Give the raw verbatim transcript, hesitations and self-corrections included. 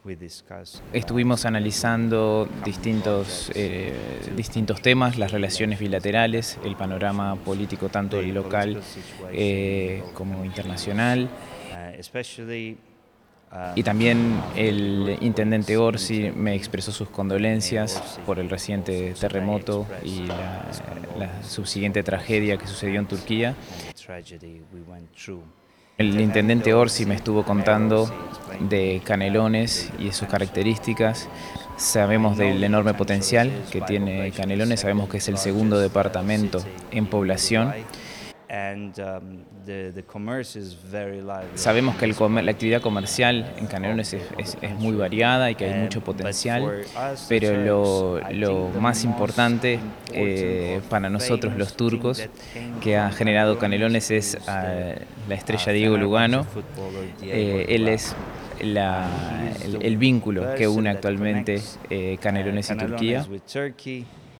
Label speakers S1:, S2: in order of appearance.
S1: Estuvimos analizando distintos, eh, distintos temas, las relaciones bilaterales, el panorama político tanto local eh, como internacional. Y también el intendente Orsi me expresó sus condolencias por el reciente terremoto y la, la subsiguiente tragedia que sucedió en Turquía. El intendente Orsi me estuvo contando de Canelones y de sus características. Sabemos del enorme potencial que tiene Canelones, sabemos que es el segundo departamento en población. Sabemos que el comer, la actividad comercial en Canelones es, es, es muy variada y que hay mucho potencial, pero lo, lo más importante eh, para nosotros los turcos que ha generado Canelones es uh, la estrella Diego Lugano. Eh, él es la, el, el vínculo que une actualmente eh, Canelones y Turquía.